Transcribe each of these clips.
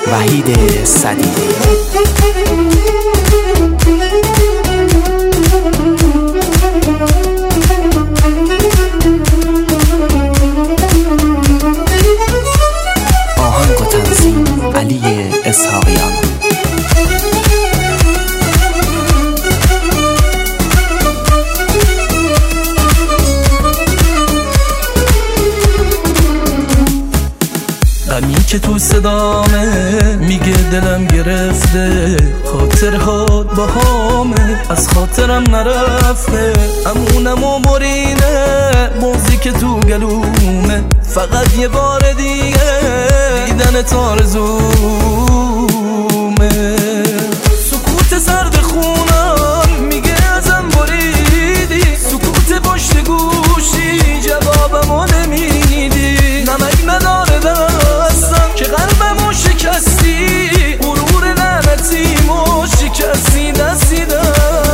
وحید صدیقی. آهنگ و تنظیم علی اسحاقیان. غمی که تو صدامه میگه دلم گرفته، خاطرهات با همه از خاطرم نرفته. امونم و برینه موزی که تو گلومه، فقط یه بار دیگه دیدن تارزومه. سکوت سرد خونم میگه ازم بریدی، سکوت پشت گوشی جوابمو نمیدی. نمک نداره دستم که قلبمو شکستی، غرور لعنتیمو شکستی دستی دستی.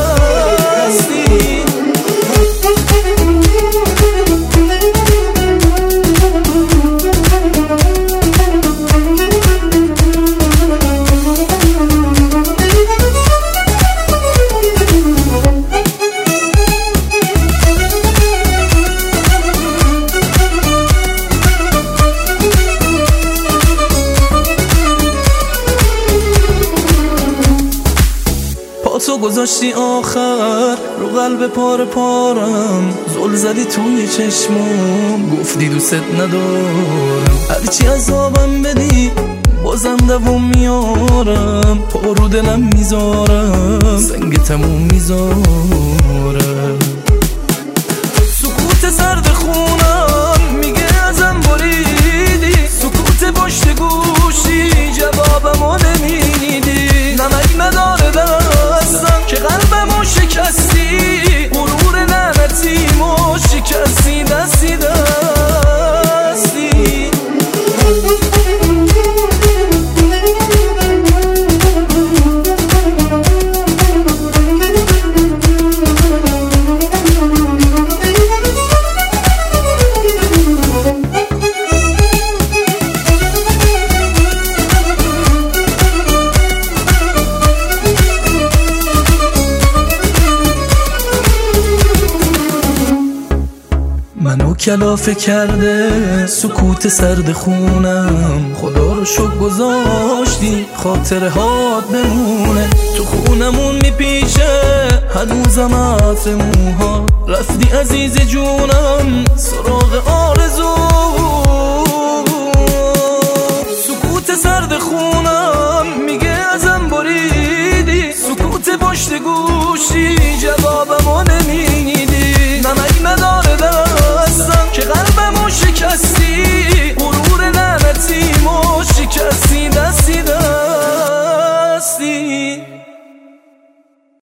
تو گذاشتی آخر رو قلب پاره پارم، زل زدی توی چشمم گفتی دوست ندارم. هرچی عذابم بدی بازم دوام میارم، پا رو دلم میذارم سنگ تموم میذارم. سکوت سرد خونم میگه ازم بریدی، سکوت پشت گوشی جوابمو نمیدی. نمک نداره دستم که قلبمو شکستی، غرور لعنتیمو شکستی دستی دستی. منو کلافه کرده سکوت سرد خونم، خدا رو شکر گذاشتی خاطره هات بمونه. تو خونمون میپیشه هنوزم عطر موها، رفتی عزیز جونم سراغ آرزو. سکوت سرد خونم